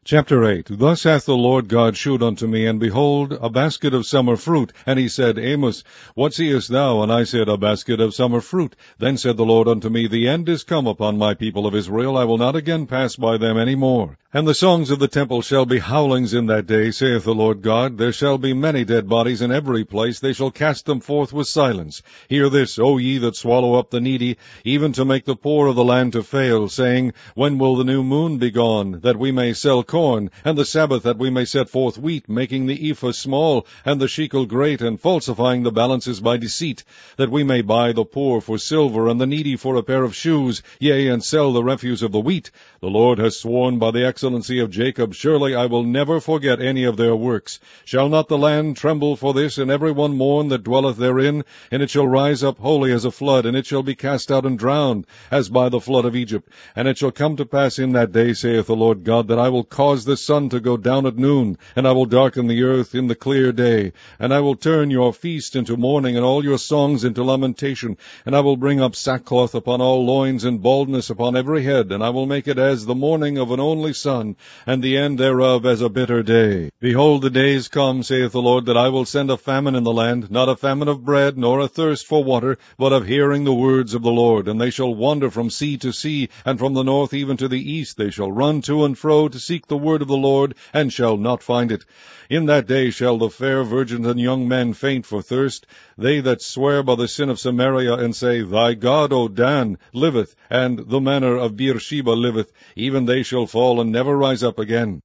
Chapter 8. Thus hath the Lord God shewed unto me, and behold, a basket of summer fruit. And he said, Amos, what seest thou? And I said, A basket of summer fruit. Then said the Lord unto me, The end is come upon my people of Israel. I will not again pass by them any more. And the songs of the temple shall be howlings in that day, saith the Lord God. There shall be many dead bodies in every place. They shall cast them forth with silence. Hear this, O ye that swallow up the needy, even to make the poor of the land to fail, saying, When will the new moon be gone, that we may sell corn, and the Sabbath that we may set forth wheat, making the ephah small, and the shekel great, and falsifying the balances by deceit, that we may buy the poor for silver, and the needy for a pair of shoes, yea, and sell the refuse of the wheat? The Lord has sworn by the excellency of Jacob, surely I will never forget any of their works. Shall not the land tremble for this, and every one mourn that dwelleth therein? And it shall rise up wholly as a flood, and it shall be cast out and drowned, as by the flood of Egypt. And it shall come to pass in that day, saith the Lord God, that I will cause the sun to go down at noon, and I will darken the earth in the clear day. And I will turn your feast into mourning, and all your songs into lamentation. And I will bring up sackcloth upon all loins, and baldness upon every head. And I will make it as the morning of an only son, and the end thereof as a bitter day. Behold, the days come, saith the Lord, that I will send a famine in the land, not a famine of bread, nor a thirst for water, but of hearing the words of the Lord. And they shall wander from sea to sea, and from the north even to the east. They shall run to and fro to seek the word of the Lord, and shall not find it. In that day shall the fair virgins and young men faint for thirst, they that swear by the sin of Samaria, and say, Thy God, O Dan, liveth, and the manor of Beersheba liveth, even they shall fall and never rise up again.